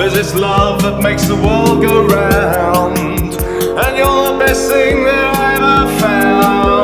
'cause it's love that makes the world go round, and you're the best thing that I ever found.